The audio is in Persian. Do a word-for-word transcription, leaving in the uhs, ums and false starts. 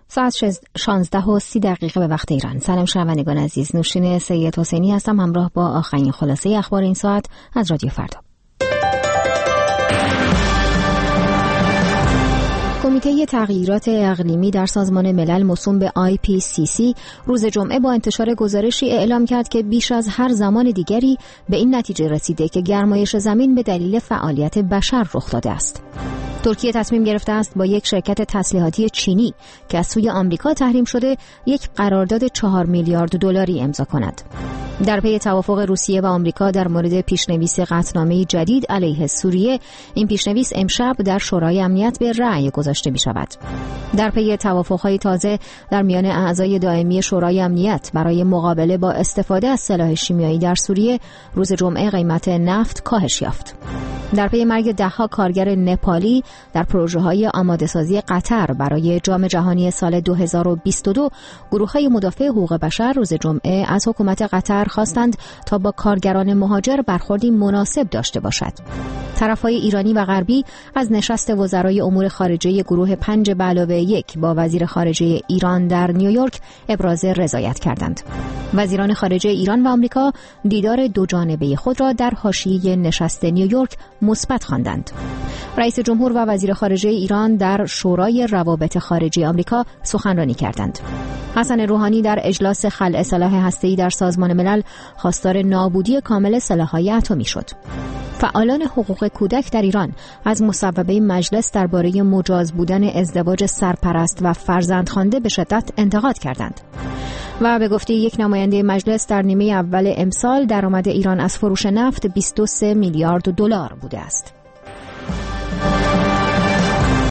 ساعت شانزده و سی دقیقه به وقت ایران. سلام شنوندگان عزیز، نوشین سید حسینی هستم همراه با آخرین خلاصه اخبار این ساعت از رادیو فردا. کمیته تغییرات اقلیمی در سازمان ملل موسوم به آی پی سی سی روز جمعه با انتشار گزارشی اعلام کرد که بیش از هر زمان دیگری به این نتیجه رسیده که گرمایش زمین به دلیل فعالیت بشر رخ داده است. ترکیه تصمیم گرفته است با یک شرکت تسلیحاتی چینی که از سوی آمریکا تحریم شده یک قرارداد چهار میلیارد دلاری امضا کند. در پی توافق روسیه و آمریکا در مورد پیشنویس قطعنامه جدید علیه سوریه، این پیشنویس امشب در شورای امنیت به رأی گذاشته می شود. در پی توافق‌های تازه در میان اعضای دائمی شورای امنیت برای مقابله با استفاده از سلاح شیمیایی در سوریه، روز جمعه قیمت نفت کاهش یافت. در پی مرگ ده‌ها کارگر نپالی در پروژه‌های آماده‌سازی قطر برای جام جهانی سال دو هزار و بیست و دو، گروه‌های مدافع حقوق بشر روز جمعه از حکومت قطر خواستند تا با کارگران مهاجر برخوردی مناسب داشته باشد. طرف‌های ایرانی و غربی از نشست وزرای امور خارجه گروه پنج به علاوه یک با وزیر خارجه ایران در نیویورک ابراز رضایت کردند. وزیران خارجه ایران و آمریکا دیدار دو جانبه خود را در حاشیه نشست نیویورک مثبت خواندند. رئیس جمهور و وزیر خارجه ایران در شورای روابط خارجی آمریکا سخنرانی کردند. حسن روحانی در اجلاس خلع سلاح هسته‌ای در سازمان ملل خواستار نابودی کامل سلاح‌های اتمی شد. فعالان حقوق کودک در ایران از مصوبه مجلس درباره مجاز بودن ازدواج سرپرست و فرزندخوانده به شدت انتقاد کردند. و به گفته یک نماینده مجلس در نیمه اول امسال درآمد ایران از فروش نفت بیست و سه میلیارد دلار بوده است.